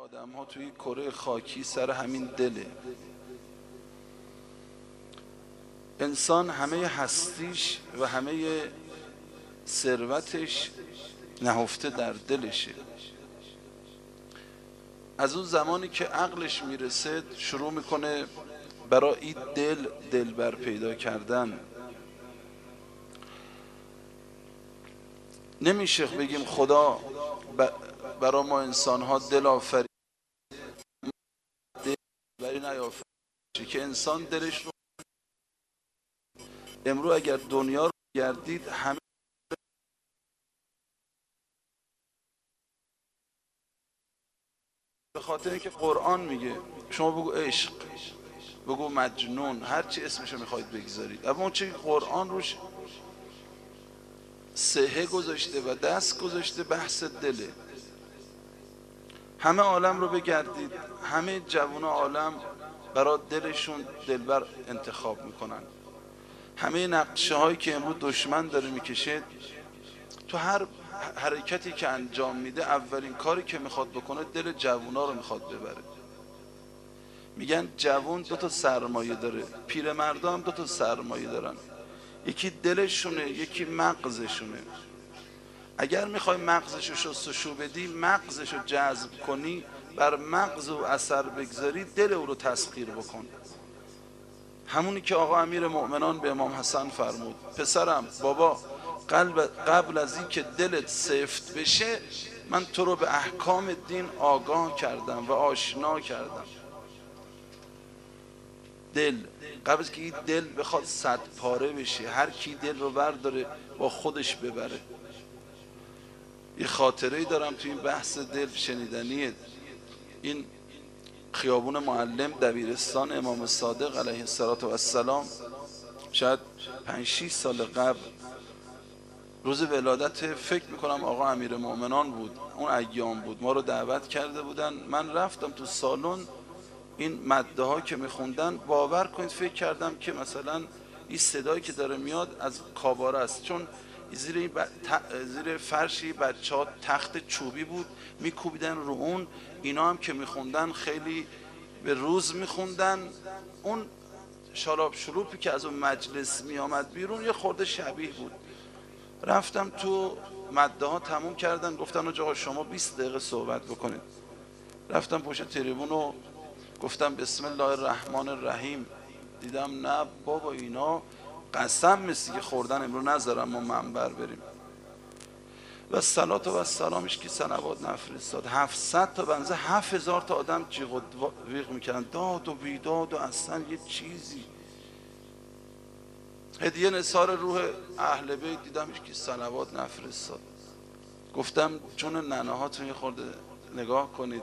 آدم ها توی کره خاکی سر همین دله. انسان همه هستیش و همه ثروتش نهفته در دلشه. از اون زمانی که عقلش میرسه شروع میکنه برای این دلبر پیدا کردن. نمیشه بگیم خدا برای ما انسان ها دل آفرید، دلبری نیافرید که انسان دلش رو امروز اگر دنیا رو گردید همه به خاطر اینکه قرآن میگه شما بگو عشق، بگو مجنون، هر چی اسمشو میخواید بگذارید، اما اون چی قرآن روش صحه گذاشته و دست گذاشته بحث دله. همه عالم رو بگردید، همه جوان عالم برای دلشون دلبر انتخاب میکنن. همه نقشه هایی که امروز دشمن داره میکشه، تو هر حرکتی که انجام میده اولین کاری که میخواد بکنه دل جوونا رو میخواد ببره. میگن جوون دو تا سرمایه داره، پیرمردا هم دو تا سرمایه دارن، یکی دلشونه یکی مغزشونه. اگر میخوای مغزشو شستشو بدی، مغزشو جذب کنی، بر مغز و اثر بگذاری، دل او رو تسخیر بکن. همونی که آقا امیر مؤمنان به امام حسن فرمود پسرم بابا قبل از این که دلت سفت بشه من تو رو به احکام دین آگاه کردم و آشنا کردم. دل قبل از که این دل بخواد 100 پاره بشه، هر کی دل رو برداره با خودش ببره. یه خاطره‌ای دارم تو این بحث دل شنیدنیه. این خیابون معلم دبیرستان امام صادق علیه السلام، شاید 5-6 سال قبل روز ولادت، فکر میکنم آقا امیر مؤمنان بود، اون ایام بود، ما رو دعوت کرده بودن. من رفتم تو سالن، این مده ها که میخوندن باور کنید فکر کردم که مثلا این صدایی که داره میاد از کاباره است، چون زیر فرشی بچه ها تخت چوبی بود میکوبیدن رو اون، اینا هم که میخوندن خیلی به روز میخوندن. اون شراب شروپی که از اون مجلس میامد بیرون یه خورده شبیه بود. رفتم تو مده ها تموم کردن، گفتن آقا شما 20 دقیقه صحبت بکنید. رفتم پشت تریبون و گفتم بسم الله الرحمن الرحیم. دیدم نه بابا اینا قسم مثل که خوردن امرو نذارم ما منبر بریم. و صلات و سلامش که صلوات نفرستاد. 700 تا بنزه 7000 تا آدم جیغ و ویغ میکردن، داد و بیداد و اصلا یه چیزی. هدیه نثار روح اهل بیت دیدمش که صلوات نفرستاد. گفتم چون ننه هاتون یه خورده نگاه کنید،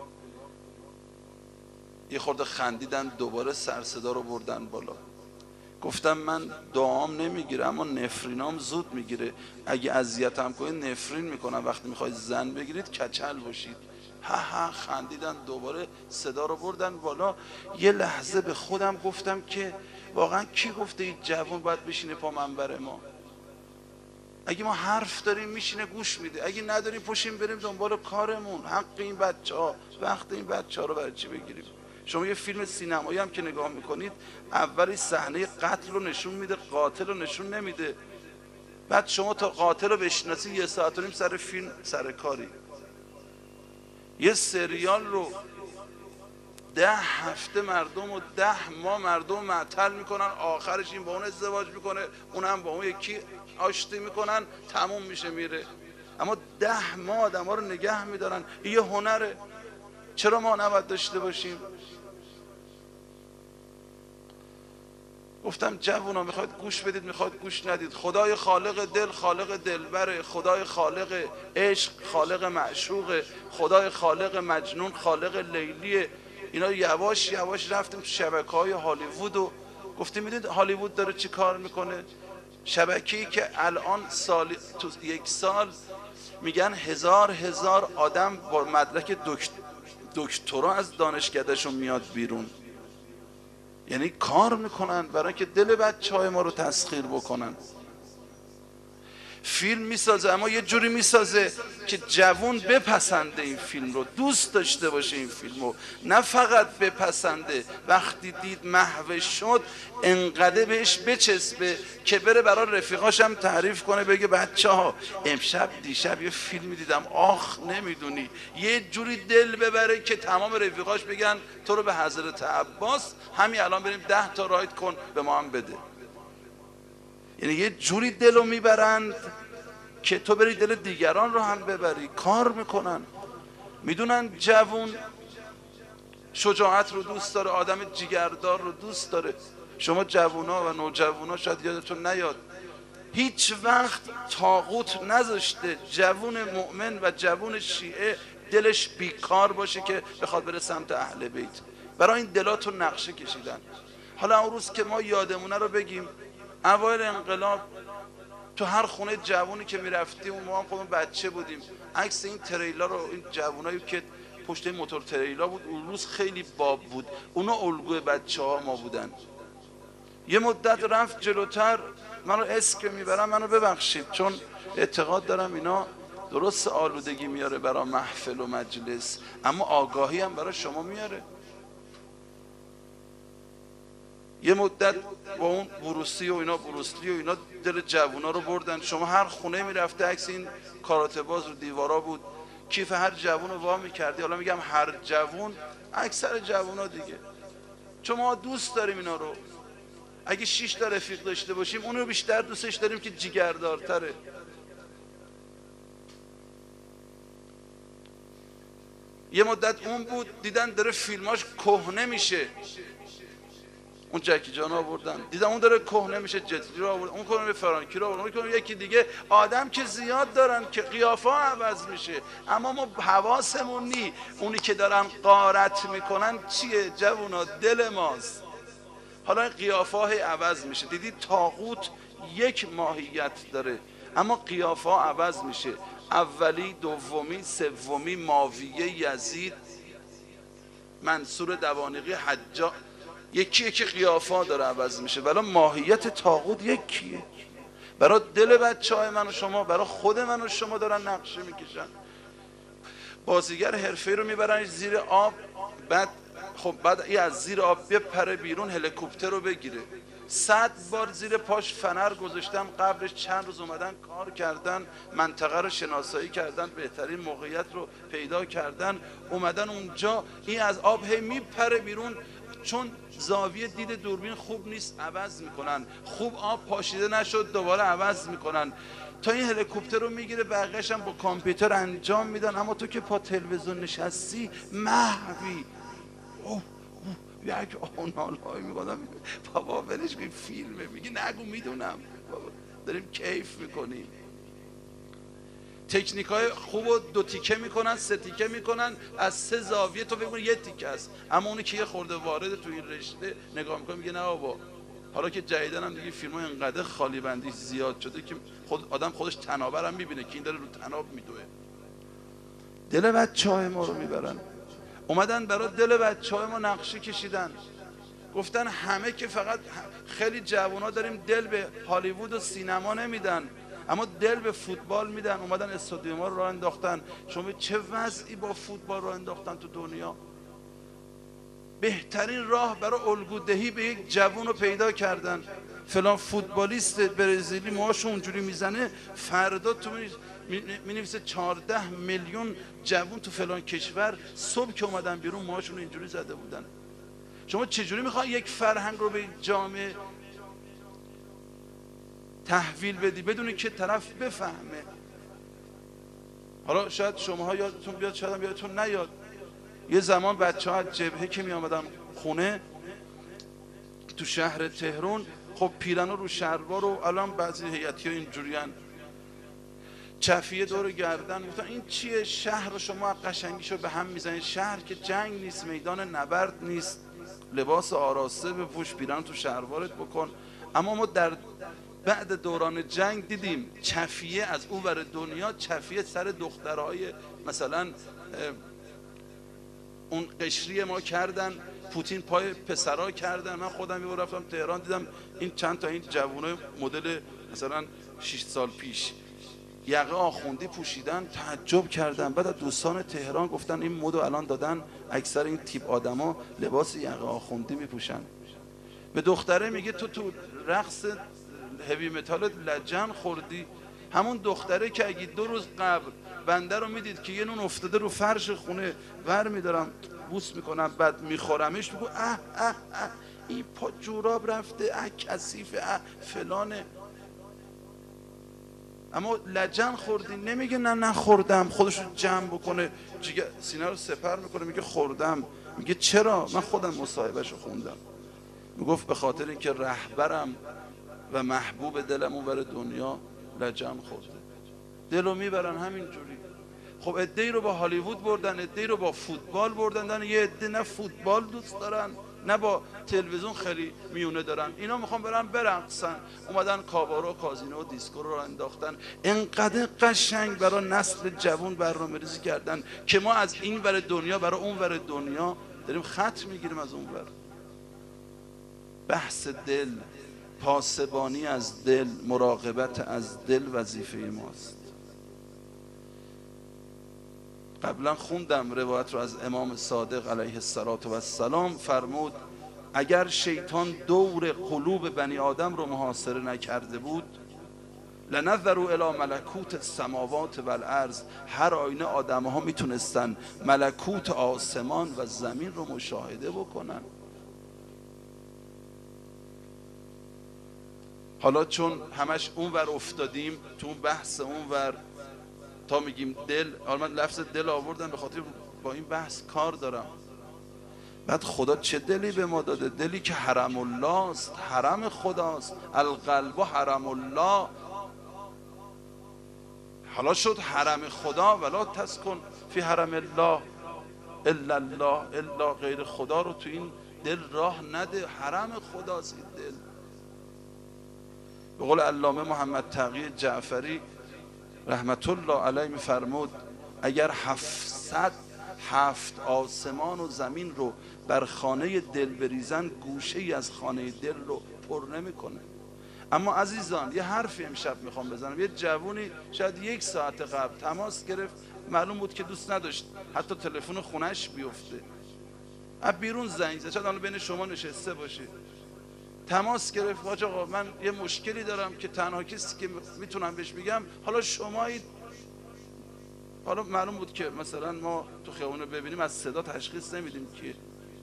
یه خورده خندیدن، دوباره سرصدا رو بردن بالا. گفتم من دعام نمیگیره اما نفرینام زود میگیره، اگه اذیتم کنید نفرین میکنم، وقتی میخواید زن بگیرید کچل باشید. ها خندیدن، دوباره صدا رو بردن بالا. یه لحظه به خودم گفتم که واقعا کی گفته این جوان باید بشینه پا منبر ما؟ اگه ما حرف داریم میشینه گوش میده، اگه نداریم پشیم بریم دنبال کارمون. حق این بچه ها، وقت این بچه ها رو برای چی بگیریم؟ شما یه فیلم سینمایی هم که نگاه میکنید اولی صحنه قتل رو نشون میده، قاتل رو نشون نمیده. بعد شما تا قاتل رو بشناسی 1.5 ساعت سر فیلم سر کاری. یه سریال رو 10 هفته مردم و 10 ماه مردم معطل میکنن، آخرش این با اون ازدواج میکنه، اون هم با اون یکی آشتی میکنن، تموم میشه میره. اما 10 ماه آدم ها رو نگه میدارن. این یه هنره، چرا ما نباید داشته باشیم؟ گفتم جوونا میخواید گوش بدید میخواید گوش ندید، خدای خالق دل خالق دلبره، خدای خالق عشق خالق معشوقه، خدای خالق مجنون خالق لیلیه. اینا یواش یواش رفتیم تو شبکه‌های هالیوود و گفتیم میدونید هالیوود داره چی کار میکنه؟ شبکه‌ای که الان تو 1 سال میگن هزار آدم با مدرک دکترا از دانشکدهشون میاد بیرون. یعنی کار میکنن برای که دل بچه های ما رو تسخیر بکنن. فیلم میسازه، اما یه جوری میسازه که جوون بپسنده این فیلم رو، دوست داشته باشه این فیلم رو، نه فقط بپسنده، وقتی دید محو شد انقدر بهش بچسبه که بره برای رفیقاش هم تعریف کنه، بگه بچه ها امشب دیشب یه فیلمی دیدم، آخ نمیدونی، یه جوری دل ببره که تمام رفیقاش بگن تو رو به حضرت عباس همین الان بریم 10 تا راید کن به ما هم بده. یعنی یه جوری دل رو میبرند که تو بری دل دیگران رو هم ببری. کار میکنن، میدونن جوون شجاعت رو دوست داره، آدم جیگردار رو دوست داره. شما جوونا و نوجوانا شاید یادتون نیاد هیچ وقت طاغوت نذاشته جوون مؤمن و جوون شیعه دلش بیکار باشه که بخواد بره سمت اهل بیت. برای این دلاتون نقشه کشیدن. حالا اون روز که ما یادمونه رو بگیم، اوایل انقلاب تو هر خونه جوونی که میرفتیم، ما هم خودمون بچه بودیم، عکس این تریلا رو، این جوونایی که پشت موتور تریلا بود اون روز خیلی باب بود، اونا الگوی بچه ها ما بودن. یه مدت رفت جلوتر، منو اسم میبرم، منو ببخشید چون اعتقاد دارم اینا درست آلودگی میاره برای محفل و مجلس، اما آگاهی هم برای شما میاره. یه مدت با اون بروسی و اینا، بروسلی و اینا دل جوونا رو بردن. شما هر خونه میرفته عکس این کاراته باز رو دیوارا بود، کیف هر جوون رو وا میکردی. حالا میگم هر جوون، اکثر جوونا دیگه، چون ما دوست داریم اینا رو. اگه 6 تا رفیق داشته باشیم اون رو بیشتر دوستش داریم که جیگردارتره. یه مدت اون بود، دیدن داره فیلماش کهنه میشه، اون جکی جان آوردن، دیدن اون داره کهنه میشه، جتلی رو آوردن، اون کنه فرانکی رو آوردن، اون یکی دیگه. آدم که زیاد دارن که قیافه عوض میشه، اما ما حواسمون نی اونی که دارن غارت میکنن چیه جوونا؟ دل ماست. حالا قیافه های عوض میشه. دیدید طاغوت یک ماهیت داره اما قیافه ها عوض میشه، اولی، دومی، سومی، معاویه، یزید، منصور دوانیقی، حجاج، یکیه که قیافه داره عوض میشه، ولی ماهیت طاغوت یکیه. برای دل بچه های من و شما، برای خود من و شما دارن نقشه میکشن. بازیگر حرفه‌ای رو میبرن زیر آب، بعد این از زیر آب بپره بیرون، هلیکوپتر رو بگیره. 100 بار زیر پاش فنر گذاشتن، قبلش چند روز اومدن کار کردن، منطقه رو شناسایی کردن، بهترین موقعیت رو پیدا کردن، اومدن اونجا. این از آب هی میپره بیرون، چون زاویه دید دوربین خوب نیست عوض میکنن، خوب آب پاشیده نشد دوباره عوض میکنن تا این هلیکوپتر رو میگیره. بقیه‌اش هم با کامپیوتر انجام میدن، اما تو که پا تلویزیون نشستی محوی. یک آنالایی میگادم بابا ولش کن فیلمه، میگی نگو میدونم بابا داریم کیف میکنیم. تکنیک های خوب رو 2 تیکه میکنن، 3 تیکه میکنن، از 3 زاویه تو بگو 1 تیکه است، اما اونی که یه خورده وارد تو این رشته نگاه میکنه میگه نه بابا. حالا که جدیدن هم دیگه فیلم ها انقدر خالی بندی زیاد شده که آدم خودش تنابر هم میبینه که این داره رو تناب میدوه. دل بچه های ما رو میبرن. اومدن برای دل بچه های ما نقشه کشیدن، گفتن همه که فقط خیلی جوونا داریم دل به هالیوود و سینما نمیدن اما دل به فوتبال میدن. اومدن استادیوم ها رو راه انداختن. شما چه وضعی با فوتبال راه انداختن تو دنیا. بهترین راه برای الگودهی به یک جوون رو پیدا کردن. فلان فوتبالیست برزیلی موهاشو اونجوری میزنه، فردا تو مینویسه 14 میلیون جوون تو فلان کشور صبح که اومدن بیرون موهاشون اینجوری زده بودن. شما چجوری میخوای یک فرهنگ رو به جامعه تحویل بدی بدونی که طرف بفهمه؟ حالا شاید شماها یادتون بیاد، شاید هم یادتون نیاد، یه زمان بچه ها از جبهه که می آمدن خونه تو شهر تهران، خب پیرن رو شلوار و الان بعضی هیئتی ها اینجوریان چفیه دور گردن، گفتن این چیه؟ شهر رو شما قشنگیشو به هم میزنید. شهر که جنگ نیست، میدان نبرد نیست، لباس آراسته بپوش، پیرن تو شلوارت بکن. اما ما در بعد دوران جنگ دیدیم چفیه از اون ور دنیا، چفیه سر دخترهای مثلا اون قشری ما کردن، پوتین پای پسرا کردن. من خودم یه بار رفتم تهران دیدم این چند تا این جوونای مدل مثلا 6 سال پیش یقه آخوندی پوشیدن، تعجب کردن. بعد از دوستان تهران گفتن این مدو الان دادن، اکثر این تیپ آدما لباس یقه آخوندی میپوشن. به دختره میگه تو رقص هوی متال لجن خوردی. همون دختره که اگه 2 روز قبل بنده رو میدید که یه نون افتاده رو فرش خونه، ور میدارم بوس میکنم بعد میخورمش، میگو اه اه اه این پا جوراب رفته، اه کثیفه، اه فلانه. اما لجن خوردی نمیگه نه نخوردم، خودش رو جمع بکنه، سینه رو سپر میکنه میگه خوردم. میگه چرا؟ من خودم مصاحبهش رو خوندم. میگفت به خاطر اینکه رهبرم و محبوب دلم اونور دنیا لجن خورده. دلو میبرن همینجوری. خب عده‌ای رو با هالیوود بردن، عده‌ای رو با فوتبال بردن، یه عده نه فوتبال دوست دارن نه با تلویزیون خیلی میونه دارن. اینا میخوان برقصن، اومدن کابارو، کازینو و دیسکو رو انداختن. انقدر قشنگ برای نسل جوان برنامه‌ریزی کردن که ما از این ور دنیا برای اون ور دنیا داریم خط میگیریم از اون ور. بحث دل، پاسبانی از دل، مراقبت از دل وظیفه ماست. قبلا خوندم روایت رو از امام صادق علیه السلام، فرمود اگر شیطان دور قلوب بنی آدم رو محاصره نکرده بود، لنظروا الی ملکوت السماوات والارض، هر آینه آدم ها میتونستن ملکوت آسمان و زمین رو مشاهده بکنن. حالا چون همش اونور افتادیم تو اون بحث اونور تا میگیم دل، حالا من لفظ دل آوردم به خاطر با این بحث کار دارم. بعد خدا چه دلی به ما داده؟ دلی که حرم الله است، حرم خداست. القلب حرم الله. حالا شد حرم خدا، ولا تسکن فی حرم الله الا الله، الا غیر خدا رو تو این دل راه نده. حرم خداست این دل. به قول علامه محمد تقی جعفری رحمت الله علیه میفرمود اگر 707 آسمان و زمین رو بر خانه دل بریزن، گوشه ای از خانه دل رو پر نمیکنه. اما عزیزان یه حرفی امشب میخوام بزنم. یه جوونی شاید 1 ساعت قبل تماس گرفت، معلوم بود که دوست نداشت حتی تلفن خونش بیفته، از بیرون زنگ زد، شاید الان بین شما نشسته باشه. تماس گرفت حاج آقا من یه مشکلی دارم که تنها کسی که میتونم بهش بگم حالا شمایید. حالا معلوم بود که مثلا ما تو خیابون ببینیم از صدا تشخیص نمیدیم که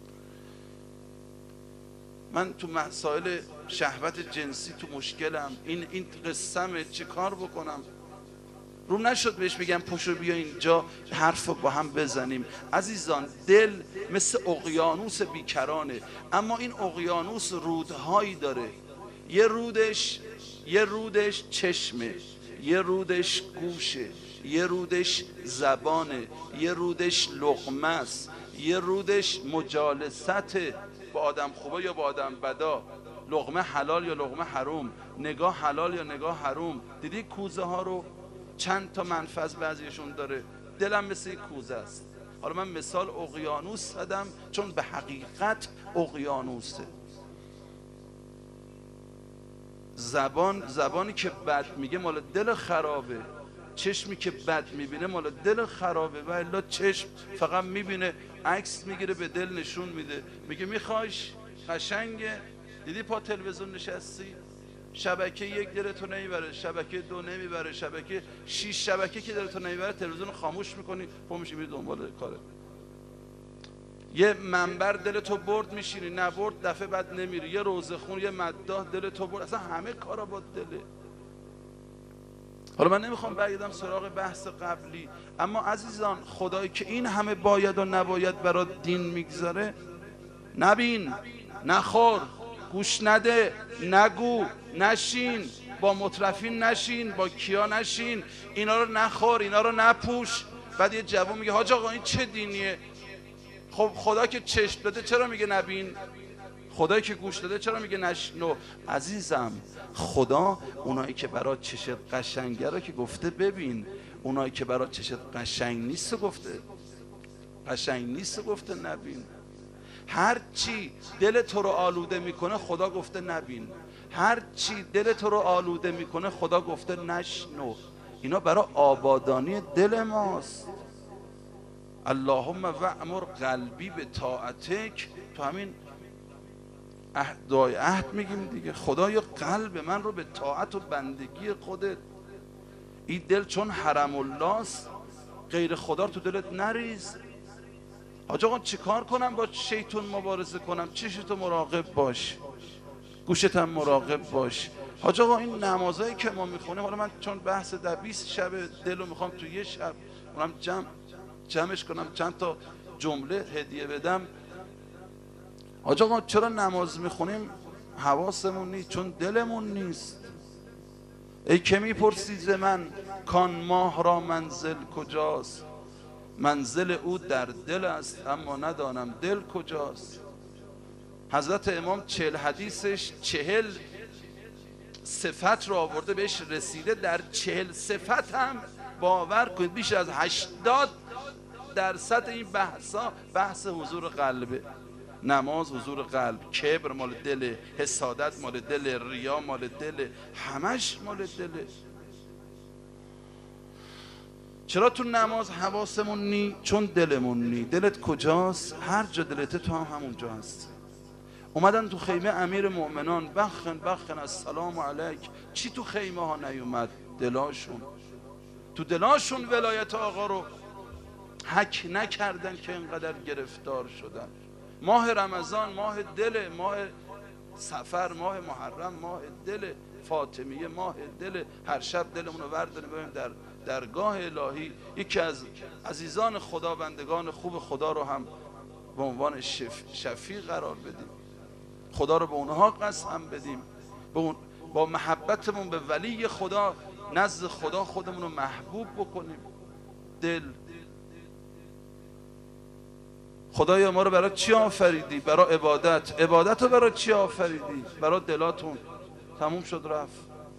من تو مسائل شهوت جنسی تو مشکلم، این قسمه، چه کار بکنم؟ روم نشد بهش بگم پشو بیا اینجا حرف با هم بزنیم. عزیزان دل مثل اقیانوس بیکرانه، اما این اقیانوس رودهایی داره. یه رودش چشمه، یه رودش گوشه، یه رودش زبانه، یه رودش لقمه است، یه رودش مجالسته با آدم خوبه یا با آدم بدا، لقمه حلال یا لقمه حروم، نگاه حلال یا نگاه حروم. دیدی کوزه ها رو چند تا منفذ بعضیشون داره. دلم مثل یک کوزه است. حالا من مثال اقیانوس زدم چون به حقیقت اقیانوسه. زبانی که بد میگه مال دل خرابه، چشمی که بد میبینه مال دل خرابه. و الا چشم فقط میبینه، عکس میگیره، به دل نشون میده، میگه میخوایش قشنگه. دیدی پا تلویزیون نشستی، شبکه 1 دلتو نمیبره، شبکه 2 نمیبره، شبکه 6 شبکه که دلتو نمیبره، تلویزیون خاموش میکنی، پا میشی میری دنبال کاره. یه منبر دلتو برد میشینی، نبرد دفعه بعد نمیری. یه روزه خون، یه مداح دلتو برد، اصلا همه کارا با دله. حالا من نمیخوام برگردم سراغ بحث قبلی، اما عزیزان خدایی که این همه باید و نباید برای دین میگذاره، نبین، نخور، گوش نده، نگو، نشین، با مترفین نشین، با کیا نشین، اینا رو نخور، اینا رو نپوش. بعد یه جوان میگه حاج آقا این چه دینیه؟ خب خدا که چشم داده چرا میگه نبین؟ خدایی که گوش داده چرا میگه نشنو؟ عزیزم خدا اونایی که برای چشت قشنگه رو که گفته ببین، اونایی که برای چشت قشنگ نیست گفته نبین. هر چی دل تو رو آلوده میکنه خدا گفته نبین، هر چی دل تو رو آلوده میکنه خدا گفته نشنو. اینا برای آبادانی دل ماست. اللهم وعمر قلبی به طاعتک، تو همین دعای عهد میگیم دیگه، خدایا قلب من رو به طاعت و بندگی خودت. این دل چون حرم الله است، غیر خدا رو تو دلت نریز. حاج آقا چیکار کنم با شیطان مبارزه کنم؟ چشتو مراقب باش، گوشت هم مراقب باش. حاج آقا این نمازایی که ما میخونیم، حالا من چون بحث در 20 شب دل رو میخوام تو یه شب اونم جمعش کنم، چند تا جمله هدیه بدم. حاج آقا چرا نماز میخونیم حواسمون نیست؟ چون دلمون نیست. ای که میپرسی ز من کان ماه را منزل کجاست، منزل او در دل است اما ندانم دل کجاست. حضرت امام 40 حدیثش 40 صفت رو آورده، بهش رسیده. در 40 صفت هم باور کنید بیش از 80% این بحثا بحث حضور قلبه. نماز حضور قلب، کبر مال دل، حسادت مال دل، ریا مال دل، همش مال دله. چرا تو نماز حواسمون نی؟ چون دلمون نی. دلت کجاست؟ هر جا دلته تو هم همونجا هست. اومدن تو خیمه امیر مؤمنان، بخن السلام علیک. چی تو خیمه ها نیومد؟ دلاشون. تو دلاشون ولایت آقا رو حک نکردن که اینقدر گرفتار شدن. ماه رمضان ماه دل، ماه سفر ماه محرم ماه دل، فاطمیه ماه دل. هر شب دلمون رو ورداریم بریم در درگاه الهی. یکی از عزیزان خدا، بندگان خوب خدا رو هم به عنوان شفیع قرار بدیم، خدا رو به اونها قسم بدیم، با محبتمون به ولی خدا نزد خدا خودمون رو محبوب بکنیم. دل. خدایا ما رو برای چی آفریدی؟ برای عبادت. عبادت رو برای چی آفریدی؟ برای دلاتون. تموم شد رفت.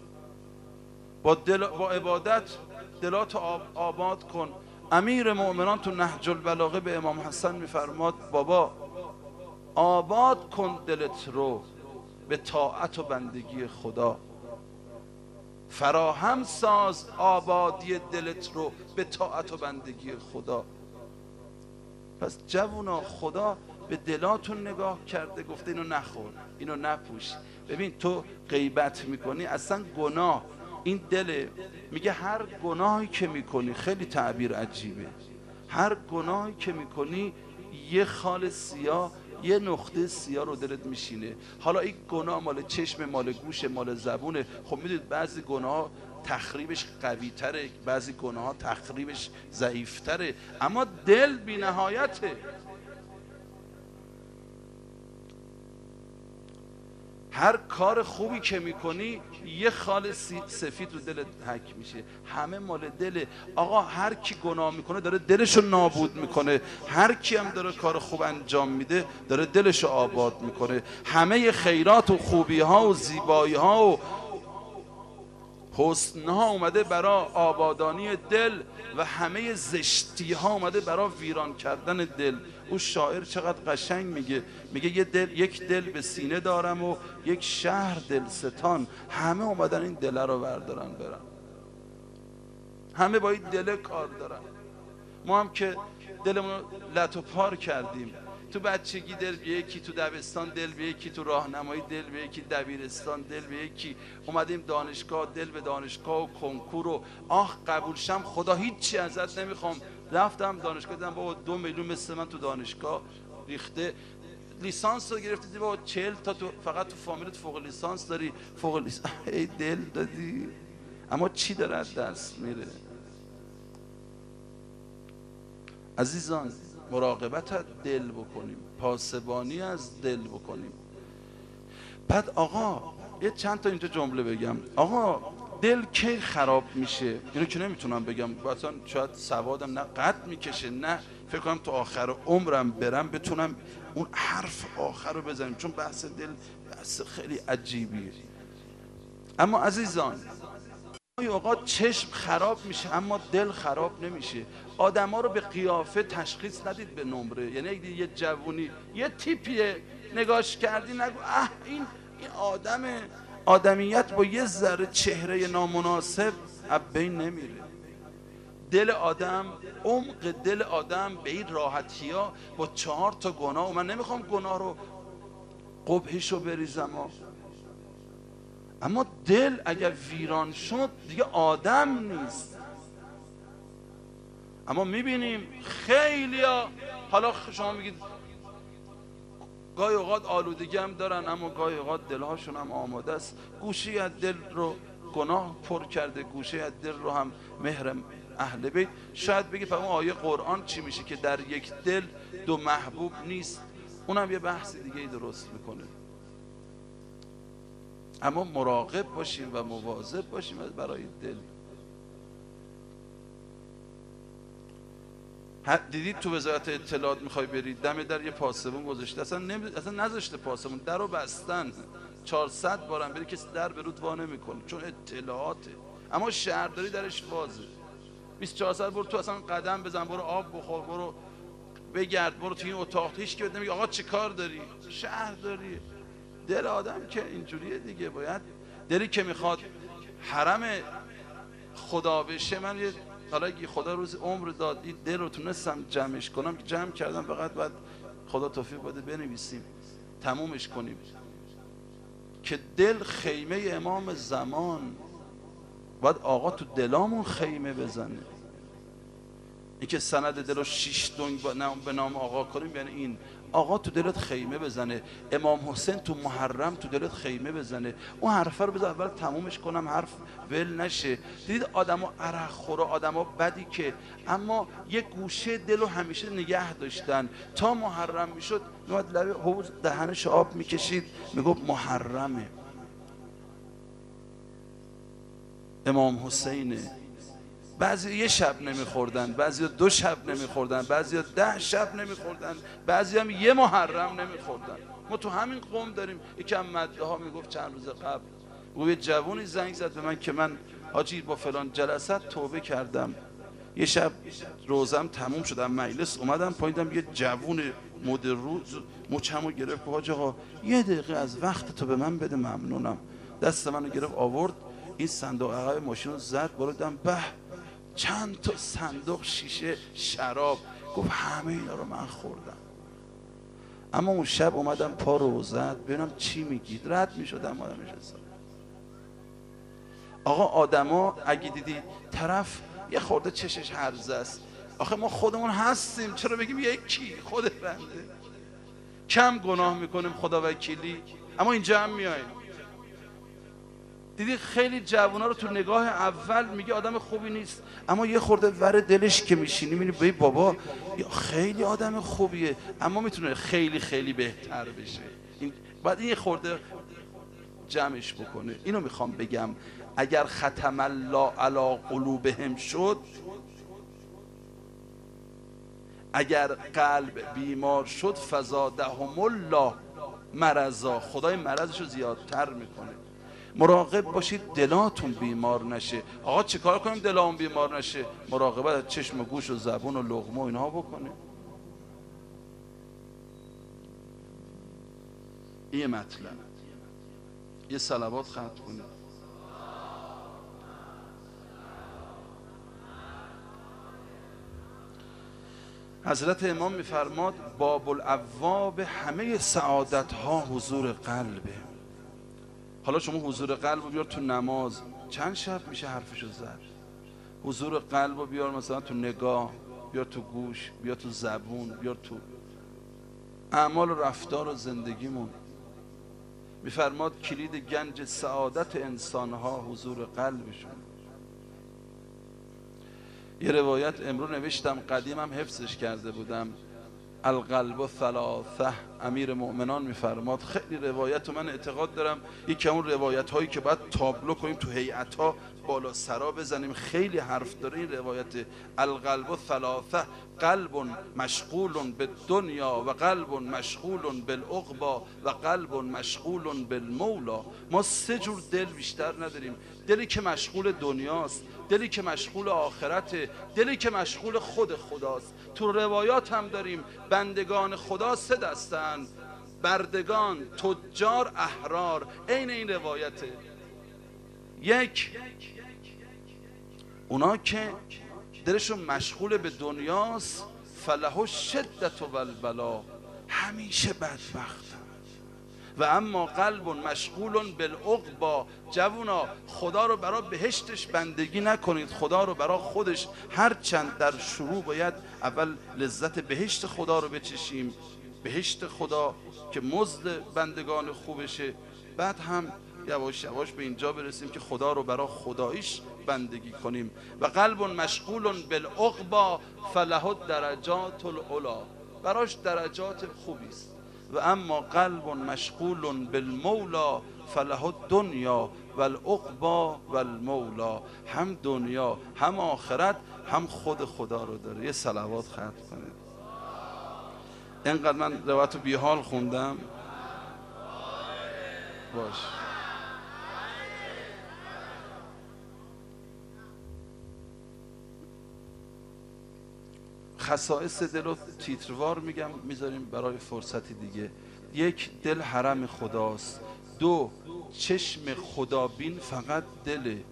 با عبادت دلات آباد کن. امیر مؤمنان تو نهج البلاغه به امام حسن میفرماد بابا آباد کن دلت رو به طاعت و بندگی خدا، فراهم ساز آبادی دلت رو به طاعت و بندگی خدا. پس جوونا، خدا به دلاتون نگاه کرده، گفته اینو نخور، اینو نپوش. ببین تو غیبت میکنی، اصلا گناه این دله. میگه هر گناهی که میکنی، خیلی تعبیر عجیبه، هر گناهی که میکنی یه خال سیاه، یه نقطه سیاه رو دلت میشینه. حالا این گناه مال چشم، مال گوش، مال زبونه. خب میدونید بعضی گناه تخریبش قوی تره، بعضی گناه ها تخریبش ضعیف تره، اما دل بی نهایته. هر کار خوبی که میکنی یه خال سفید رو دلت حک میشه، همه مال دله. آقا هر کی گناه میکنه داره دلشو نابود میکنه، هر کی هم داره کار خوب انجام میده داره دلشو آباد میکنه. همه خیرات و خوبی ها و زیبایی ها و حسن ها اومده برای آبادانی دل و همه زشتی ها اومده برای ویران کردن دل. او شاعر چقدر قشنگ میگه یک دل به سینه دارم و یک شهر دلستان، همه اومدن این دل رو بردارن برن، همه با این دل کار دارن. ما هم که دلمون رو لط و پار کردیم، تو بچگی دل به یکی، تو دبستان دل به یکی، تو راهنمایی دل به یکی، دبیرستان دل به یکی، اومدیم دانشگاه دل به دانشگاه و کنکور و آخ قبول شم خدا هیچی ازت نمیخوام. رفتم دانشگاه دیدم بابا 2 میلیون مثل من تو دانشگاه ریخته. لیسانس رو گرفتی بابا 40 تا تو فقط تو فامیلت فوق لیسانس داری، فوق لیسانس. ای دل دادی، اما چی داره از دست میره؟ عزیزان مراقبت از دل بکنیم، پاسبانی از دل بکنیم. بعد آقا یه چند تا اینجا جمله بگم. آقا دل کی خراب میشه؟ اینو که نمیتونم بگم، مثلا شاید سوادم نه قد میکشه، نه فکر کنم تو آخر عمرم برم بتونم اون حرف آخر رو بزنیم، چون بحث دل بحث خیلی عجیبیه. اما عزیزان اوقات چشم خراب میشه اما دل خراب نمیشه. آدما رو به قیافه تشخیص ندید، به نمره. یعنی اگه یه جوونی یه تیپیه نگاش کردی نگو این آدمه، آدمیت با یه ذره چهره نامناسب از بین نمیره. دل آدم، عمق دل آدم به این راحتی ها با 4 تا گناه، و من نمیخوام گناه رو قبحش رو بریزم اما دل اگر ویران شد دیگه آدم نیست. اما میبینیم خیلی ها، حالا شما میگید گاهی اوقات آلودگی هم دارن اما گاهی اوقات دلهاشون هم آماده است. گوشی از دل رو گناه پر کرده، گوشه از دل رو هم مهر اهل بیت. شاید بگی فهم آیه قرآن چی میشه که در یک دل 2 محبوب نیست، اونم یه بحث دیگه ای درست میکنه. اما مراقب باشیم و مواظب باشیم برای دل. دیدید تو وزارت اطلاعات میخوای برید دم در یه پاسبون گذاشته، اصلا نذاشته پاسبون، در رو بستن. 400 بارم بری کسی در به رود وا نمیکنه چون اطلاعاته. اما شهرداری درش بازه، 24 ساعت برو تو، اصلا قدم بزن، برو آب بخور، برو بگرد، برو تو این اتاق. هیچ کی نمیگه آقا چی کار داری؟ شهرداری. دل آدم که اینجوریه دیگه. باید دلی که میخواد حرم خدا بشه، من یه حالا اگه خدا روز عمر داد این دل رو تونستم جمعش کنم که جمع کردم، فقط باید خدا توفیق بده بنویسیم تمومش کنیم که دل خیمه امام زمان. باید آقا تو دلامون خیمه بزنه. این که سند دل رو 6 دنگ به نام آقا کنیم یعنی این آقا تو دلت خیمه بزنه، امام حسین تو محرم تو دلت خیمه بزنه. اون حرفه رو بذار اول تمومش کنم، حرف ول نشه. دیدید آدما عرق خوره، آدما بدی که اما یه گوشه دل رو همیشه نگه داشتن. تا محرم میشد میاد لبه حوض دهنش آب میکشید میگفت محرمه، امام حسینه. بعضی یه شب نمیخوردن، بعضی 2 شب نمیخوردن، بعضی 10 شب نمیخوردن، بعضی هم یه محرم نمیخوردن. ما تو همین قوم داریم. یکی از مده ها میگفت چند روز قبل یه جوونی زنگ زد به من که من حاجی با فلان جلسات توبه کردم، یه شب روزم تموم شدم مجلس اومدم پاییدم یه جوون مد روز مچمو گرفت، حاج آقا 1 دقیقه از وقت تو به من بده ممنونم. دست منو گرفت آورد این صندوق عقب ماشین رو زد بالا، دیدم به چند تا صندوق شیشه شراب. گفت همه اینا رو من خوردم. اما اون شب اومدم پا رو زد ببینم چی میگید، رد میشدم آدمش حساب. آقا آدما اگه دیدی طرف یه خورده چشش هرزه است، آخه ما خودمون هستیم چرا بگیم یکی خود بنده کم گناه میکنیم خدا وکیلی، اما اینجا هم میاییم. دیدی خیلی جوونا رو تو نگاه اول میگه آدم خوبی نیست، اما یه خورده ور دلش که میشینی میبینی ببین بابا یا خیلی آدم خوبیه، اما میتونه خیلی خیلی بهتر بشه. بعد این یه خورده جمعش بکنه. اینو میخوام بگم اگر ختم الله علی قلوبهم شد، اگر قلب بیمار شد فزادهم الله مرضا، خدای مرضش رو زیادتر میکنه. مراقب باشید دلاتون بیمار نشه. آقا چه کار کنیم دلامون بیمار نشه؟ مراقبت از چشم و گوش و زبون و لقمه و اینها بکنیم. این مطلب. یه صلوات ختم کنیم. حضرت امام میفرماد باب الابواب همه سعادت ها حضور قلبه. حالا شما حضور قلب رو بیار تو نماز، چند شب میشه حرفشو زد. حضور قلب رو بیار مثلا تو نگاه، بیار تو گوش، بیار تو زبون، بیار تو اعمال و رفتار و زندگیمون. میفرماد کلید گنج سعادت انسانها حضور قلبشون. یه روایت امرو نوشتم، قدیمم حفظش کرده بودم، القلب ثلاثه. امیر مؤمنان میفرماد، خیلی روایت و من اعتقاد دارم یکی اون روایت هایی که باید تابلو کنیم تو هیئت ها بالا سرا بزنیم، خیلی حرف داره این روایت. القلب ثلاثه، قلب مشغول بالدنیا و قلب مشغول بالعقبی و قلب مشغول بالمولا. ما 3 جور دل بیشتر نداریم. دلی که مشغول دنیاست، دلی که مشغول آخرته، دلی که مشغول خود خداست. تو روایات هم داریم بندگان خدا 3 دستن، بردگان، تجار، احرار. عین این روایته. یک، اونا که دلشون مشغول به دنیاست، فله الشدة و البلا، همیشه بدبختن. و اما قلب مشغول بالعقبی، جوونا خدا رو برای بهشتش بندگی نکنید، خدا رو برای خودش. هر چند در شروع باید اول لذت بهشت خدا رو بچشیم، بهشت خدا که مزد بندگان خوبشه، بعد هم یواش یواش به اینجا برسیم که خدا رو برای خداییش بندگی کنیم. و قلب مشغول بالعقبی فله الدرجات العلی، براش درجات خوبی است. و اما قلب مشغول بالمولا فله الدنیا و العقبی و المولا، هم دنیا هم آخرت هم خود خدا رو داره. یه صلوات ختم کنید. اینقدر من روایت رو بی حال خوندم. باش. خصائص دل رو تیتروار میگم، میذاریم برای فرصتی دیگه. یک، دل حرم خداست. دو، چشم خدابین فقط دله،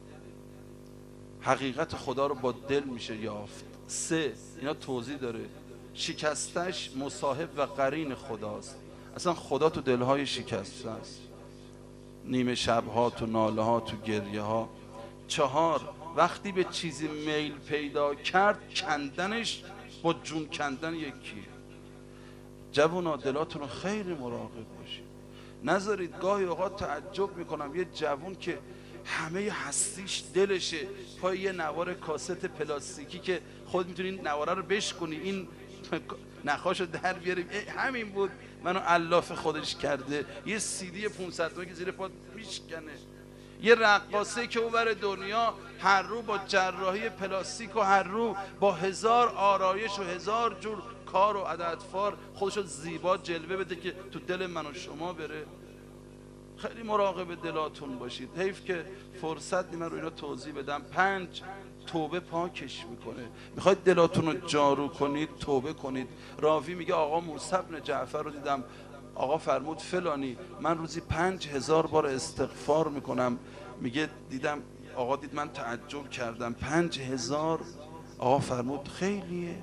حقیقت خدا رو با دل میشه یافت. سه، اینا توضیح داره، شکستش مصاحب و قرین خداست. اصلا خدا تو دلهای شکسته است، نیمه شبها، تو ناله ها، تو گریه ها. چهار، وقتی به چیزی میل پیدا کرد، کندنش با جون کندن یکیه. جوونا دلاتون رو خیلی مراقب باشید، نذارید. گاهی اوقات تعجب میکنم یه جوون که همه هستیش دلشه، پای یه نوار کاست پلاستیکی که خود میتونین نواره رو بشکنی، این نخاشو در بیاریم، همین بود منو علاف خودش کرده. یه CD 500 تومانی که زیر پات میشکنه. یه رقاصه که اوور دنیا هر رو با جراحی پلاستیک و هر رو با 1000 آرایش و 1000 جور کار و عددفار خودشو زیبا جلوه بده که تو دل من و شما بره. خیلی مراقب دلاتون باشید. حیف که فرصت نیست من رو اینا توضیح بدم. 5، توبه پاکش میکنه. میخواید دلاتون رو جارو کنید، توبه کنید. راوی میگه آقا موسی بن جعفر رو دیدم، آقا فرمود فلانی من روزی 5000 بار استغفار میکنم. میگه دیدم آقا دید من تعجب کردم 5000. آقا فرمود خیلیه.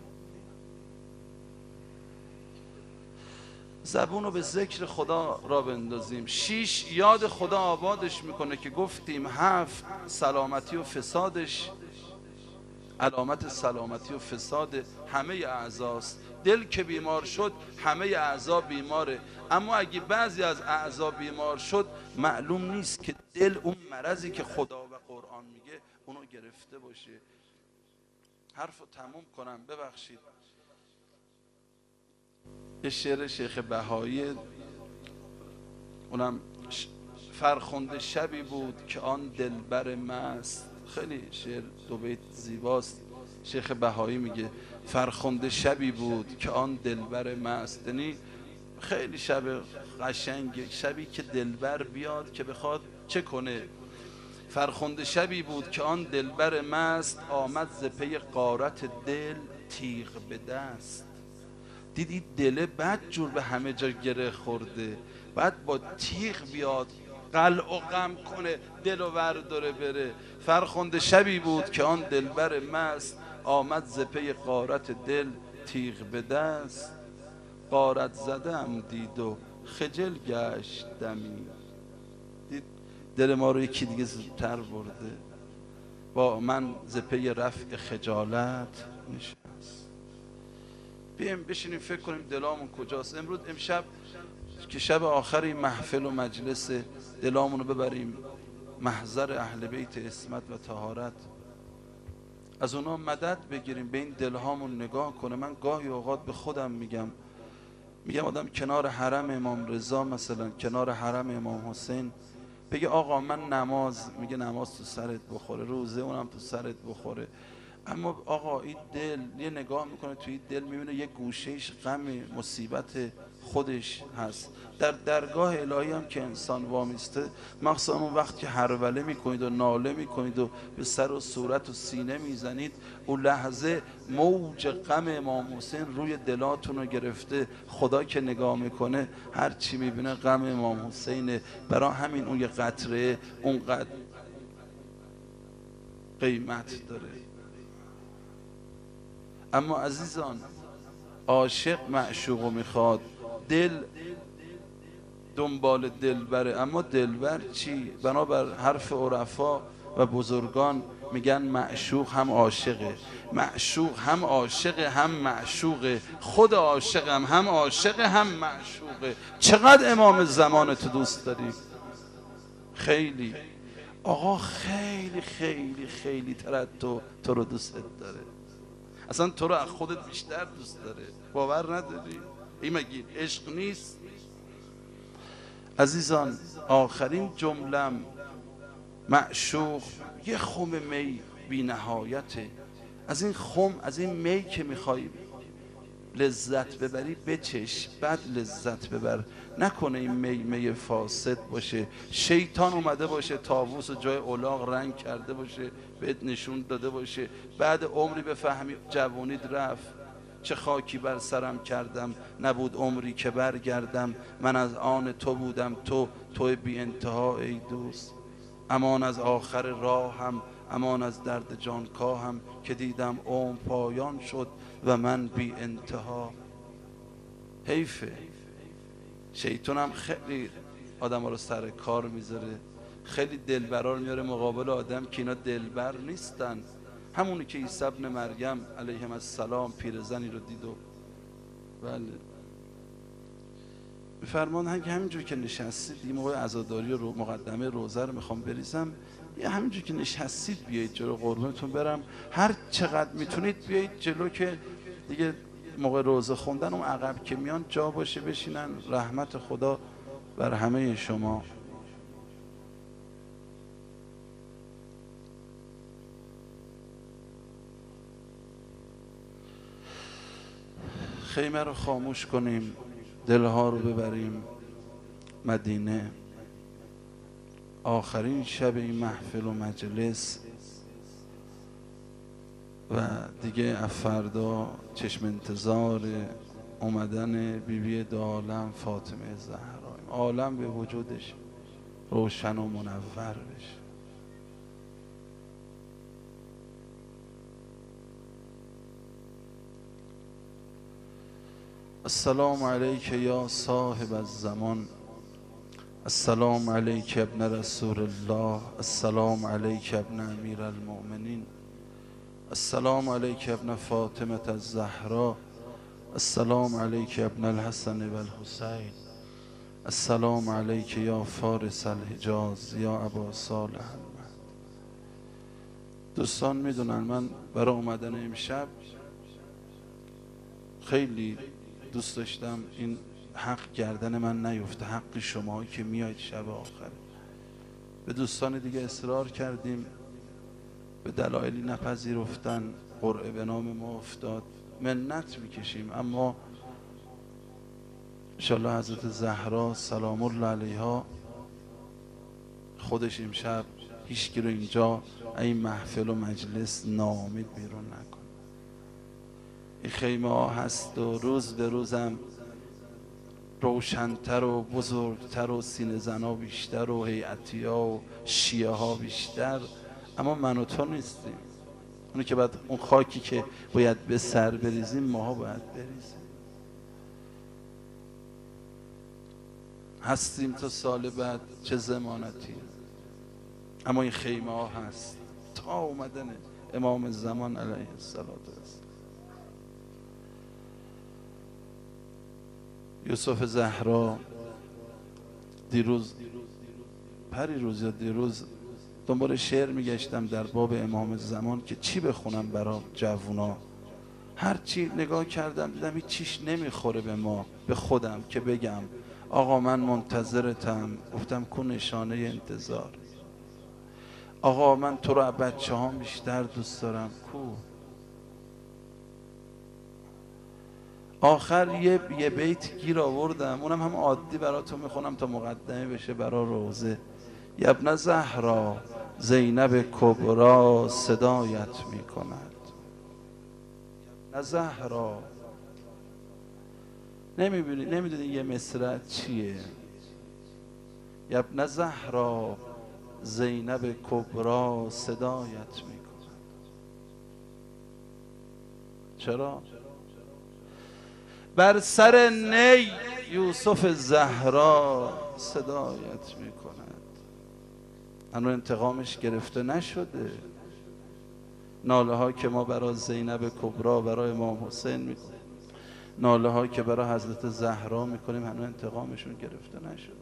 زبون رو به ذکر خدا را بندازیم. 6، یاد خدا آبادش میکنه که گفتیم. 7، سلامتی و فسادش، علامت سلامتی و فساد همه اعضاست. دل که بیمار شد همه اعضا بیماره، اما اگه بعضی از اعضا بیمار شد معلوم نیست که دل اون مرضی که خدا و قرآن میگه اونو گرفته باشه. حرفو تموم کنم، ببخشید. یه شعر شیخ بهایی، اونم فرخنده شبی بود که آن دلبر مست. خیلی شعر دو بیت زیباست. شیخ بهایی میگه فرخنده شبی بود که آن دلبر مست، یعنی خیلی شب قشنگ، شبی که دلبر بیاد که بخواد چه کنه. فرخنده شبی بود که آن دلبر مست، آمد ز پی غارت دل تیغ به دست. دیدی دله بد جور به همه جا گره خورده، بعد با تیغ بیاد قلع و غم کنه، دل و ورداره بره. فرخنده شبی بود که آن دلبر مست، آمد ز پی غارت دل تیغ به دست. غارت زدم دید و خجل گشت دمی. دید دل ما رو یکی دیگه زودتر برده، با من ز پی رفع خجالت نشست. بیایم بشینیم فکر کنیم دلامون کجاست. امروز امشب که شب آخری محفل و مجلس، دلامون رو ببریم محضر اهل بیت عصمت و طهارت، از اونا مدد بگیریم، به این دلهامون نگاه کنه. من گاهی اوقات به خودم میگم آدم کنار حرم امام رضا مثلا، کنار حرم امام حسین بگه آقا من نماز، میگه نماز تو سرت بخوره، روزه اونم تو سرت بخوره، اما آقا این دل یه نگاه میکنه توی دل میبینه یه گوشهش غم مصیبت خودش هست. در درگاه الهی هم که انسان وامیسته، مخصوصا اون وقت که هروله میکنید و ناله میکنید و به سر و صورت و سینه میزنید، اون لحظه موج غم امام حسین روی دلاتون رو گرفته. خدا که نگاه میکنه هر چی میبینه غم امام حسینه. برای همین اون یه قطره اونقدر قیمت داره. اما عزیزان، عاشق معشوقو میخواد، دل دنبال دلبره. اما دلبر چی؟ بنابر حرف عرفا و بزرگان میگن معشوق هم عاشقه. معشوق هم عاشقه هم معشوقه. خود عاشقم هم عاشقه هم معشوقه. چقدر امام زمان تو دوست داری؟ خیلی. آقا خیلی خیلی خیلی تر از تو رو دوست داره. اصلا تو رو از خودت بیشتر دوست داره. باور نداری؟ این مگه عشق نیست؟ عزیزان، آخرین جملم، معشوق یه خم می بی نهایته. از این خم، از این می که میخوای لذت ببری بچش، بعد لذت ببر. نکنه این می فاسد باشه، شیطان اومده باشه طاووس جای الاغ رنگ کرده باشه بهت نشون داده باشه، بعد عمری بفهمی جوانید رفت. چه خاکی بر سرم کردم، نبود عمری که برگردم. من از آن تو بودم، تو بی انتها ای دوست. امان از آخر راهم، امان از درد جانکاهم، که دیدم عمر پایان شد و من بی انتها. حیفه. شیطانم خیلی آدم ها رو سر کار میذاره، خیلی دلبرا رو میاره مقابل آدم که اینا دلبر نیستن. همونی که عیسی ابن مریم علیه السلام پیرزنی رو دید و بله فرمان همینجور که نشستید، این موقع عزاداری رو مقدمه روزه رو میخوام بریزم، یه همینجور که نشستید بیایید جلو، قربونتون برم. هر چقدر میتونید بیایید جلو که دیگه موقع روزه خوندن اون عقب که میان جا باشه بشینن. رحمت خدا بر همه شما. خیمه رو خاموش کنیم، دلها رو ببریم مدینه. آخرین شب این محفل و مجلس و دیگه از فردا چشم انتظار اومدن بیبی دو عالم فاطمه زهرا، عالم به وجودش روشن و منور بشه. السلام علیک یا صاحب الزمان، السلام علیک ابن رسول الله، السلام علیک ابن امیر المؤمنین، السلام علیک ابن فاطمه الزهرا، السلام علیک ابن الحسن و الحسین، السلام علیک یا فارس الحجاز یا ابا صالح المهدی. دوستان میدونن من برای اومدن امشب خیلی دوست داشتم این حق گردن من نیفته، حق شما که میاید شب آخر. به دوستان دیگه اصرار کردیم، به دلایلی نپذیرفتن، قرعه به نام ما افتاد، منت میکشیم. اما انشالله حضرت زهرا سلام الله علیها خودش امشب هیچکی رو اینجا این محفل و مجلس ناامید بیرون نکن. این خیمه ها هست و روز به روزم روشنتر و بزرگتر و سینه زنا بیشتر و هیئتی ها و شیعه ها بیشتر. اما من و تو نیستیم. اونی که باید، اون خاکی که باید به سر بریزیم ماها باید بریزیم. هستیم تا سال بعد چه ضمانتی، اما این خیمه ها هست تا اومدن امام زمان علیه السلام. یوسف زهرا پریروز یا دیروز دنبال شعر میگشتم در باب امام زمان که چی بخونم برای جوونا. هر چی نگاه کردم دیدم هیچ چیش نمیخوره به ما، به خودم که بگم آقا من منتظرتم. گفتم کو نشانه انتظار. آقا من تو رو از بچه ها بیشتر دوست دارم. کو؟ آخر یه بیت گیر آوردم، اونم هم عادی براتون میخونم تا مقدمه بشه برا روزه. ابن زهرا زینب کبرا صدایت میکند. نه زهرا، نمیدونی یه مصرع چیه؟ ابن زهرا زینب کبرا صدایت میکند. چرا؟ بر سر نی یوسف زهرا صدایت میکند. هنوز انتقامش گرفته نشده. ناله ها که ما برای زینب کبرا، برای امام حسین میکنیم، ناله ها که برای حضرت زهرا میکنیم، هنوز انتقامشون گرفته نشده.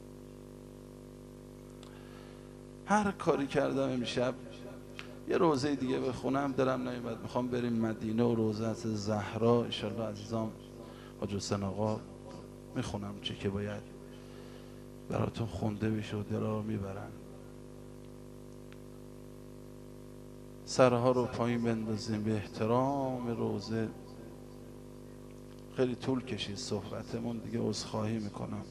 هر کاری کردم امشب یه روزه دیگه بخونم دلم نمیاد. میخوام بریم مدینه و روزه از زهرا انشالله عزیزام حاج حسین آقا میخونم چی که باید براتون خونده بشه و دلها رو میبرن. سرها رو پایین بندازیم به احترام روزه. خیلی طول کشید صحبتمون دیگه، عذرخواهی میکنم.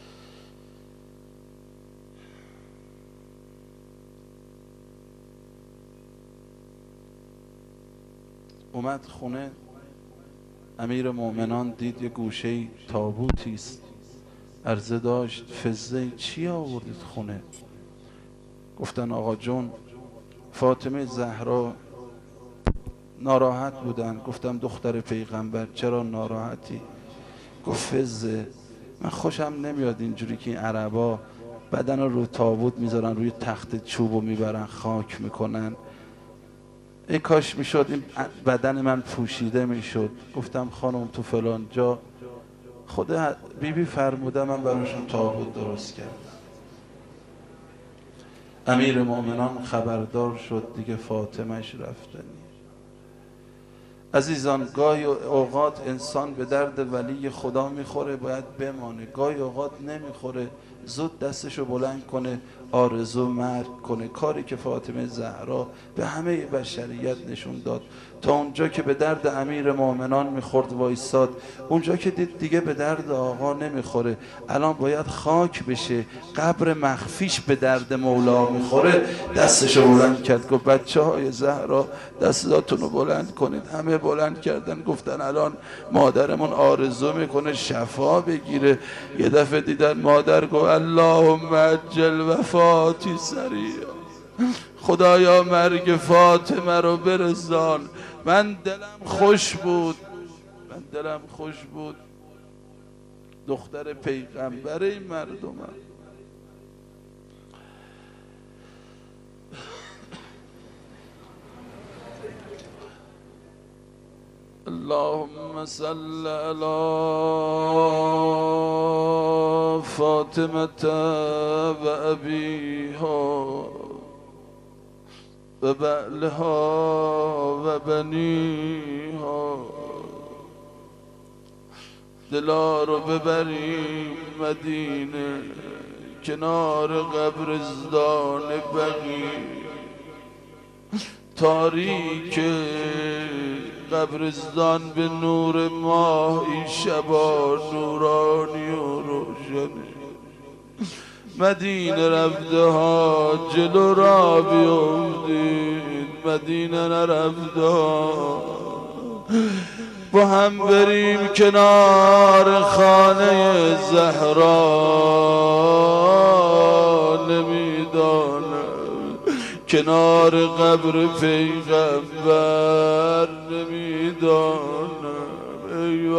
اومد خونه، امیر مومنان دید یه گوشه تابوتی است، عرضه داشت فزه چی آوردید خونه؟ گفتن آقا جون فاطمه زهرا ناراحت بودن. گفتم دختر پیغمبر چرا ناراحتی؟ گفت فزه من خوشم نمیاد اینجوری که این عربا بدن رو تابوت میذارن، روی تخت چوبو میبرن خاک میکنن. ای کاش میشد این بدن من پوشیده میشد. گفتم خانم تو فلان جا خود بیبی فرموده من براشون تابوت درست کردم. امیر مومنان خبردار شد دیگه فاطمهش رفتنی. عزیزان گاهی اوقات انسان به درد ولی خدا میخوره باید بمانه، گاهی اوقات نمیخوره زود دستشو بلند کنه آرزو مرگ کنه. کاری که فاطمه زهرا به همه بشریت نشون داد. تا اونجا که به درد امیر مومنان میخورد وایساد، اونجا که دید دیگه به درد آقا نمیخوره، الان باید خاک بشه، قبر مخفیش به درد مولا میخوره، دستشو بلند کرد گفت بچه های زهرا دستاتون رو بلند کنید. همه بلند کردن، گفتن الان مادرمون آرزو میکنه شفا بگیره. یه دفعه دیدن مادر گفت اللهم عجل وفاتی سریع، خدایا مرگ فاطمه رو برسان. من دلم خوش بود، دختر پیغمبر این مردمم. اللهم صل علی فاطمه و ابیها و بعلها و بنیها. دلا رو ببریم مدینه کنار قبرستان بقی، تاریک قبرستان به نور ماه این شبا نورانی و روشنه. مدینه رفته ها جلو را بیفتید، مدینه نرفته ها با هم بریم کنار خانه زهرا. نمیدانم کنار قبر پیغمبر، نمیدانم. ای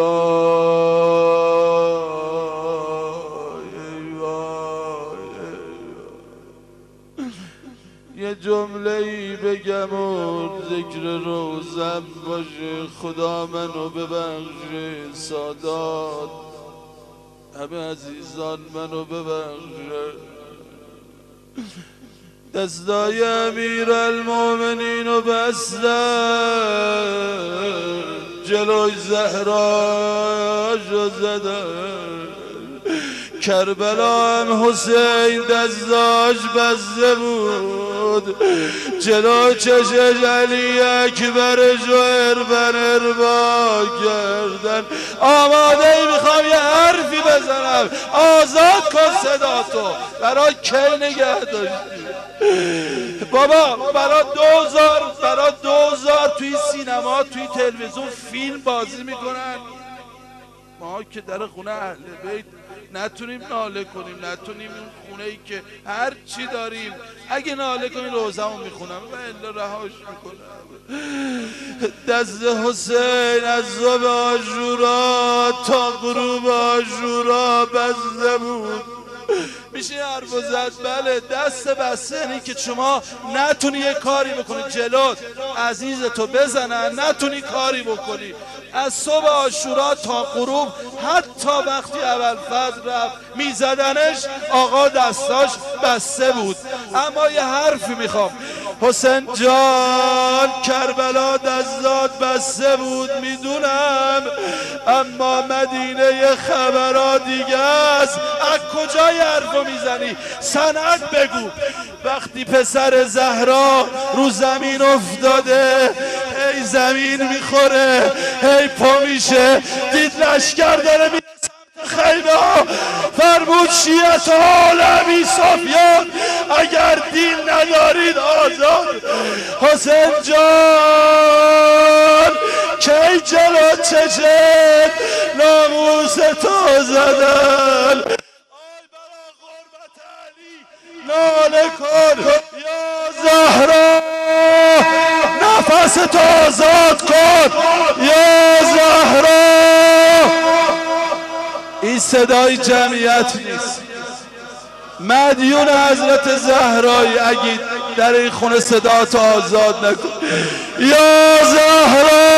یه جمله ای بگم و ذکر روزم باشه. خدا منو ببخشه، سادات همه عزیزان منو ببخشه. دستای امیر المومنین رو بستن، جلوی زهرا شو زدن. کربلا هم حسین دستاش بسته بود، جلو چشش علی اکبرش و اربا کردن. آماده ای میخوام یه حرفی بزنم، آزاد کن صداتو. برای کی نگه داشتی بابا؟ برای 2000 توی سینما توی تلویزیون فیلم بازی میکنن، ما که در خونه اهل بیت نتونیم ناله کنیم، نتونیم اون خونه ای که هر چی داریم اگه ناله کنیم روزمون میخونم و الا رهاش میکنم. دست حسین از صبح عاشورا تا غروب عاشورا بسته بود. میشه حرف زد؟ بله، دست بسته یعنی که شما نتونی یه کاری بکنی جلوت عزیزتو بزنن، نتونی کاری بکنی. از صبح عاشورا تا غروب، حتی وقتی ابوالفضل رفت میزدنش آقا دستاش بسته بود. اما یه حرفی میخوام، حسین جان کربلا دستات بسته بود میدونم، اما مدینه یه خبرها دیگه است. از کجا یه حرفو میزنی؟ سند بگو. وقتی پسر زهرا رو زمین افتاده، هی زمین میخوره، هی پا میشه، دید لشکر داره میره سمت خیمه ها، فرمود شیعت عالمی صفیان اگر دین ندارید آزاد. حسین جان کی جلو چشت ناموس تو زدن، ناله کن یا زهرا، نفس تو آزاد کن یا زهرا. این صدای جمعیت نیست، مدیون حضرت زهرایی. اگه در این خونه صدا تو آزاد نکن یا زهرا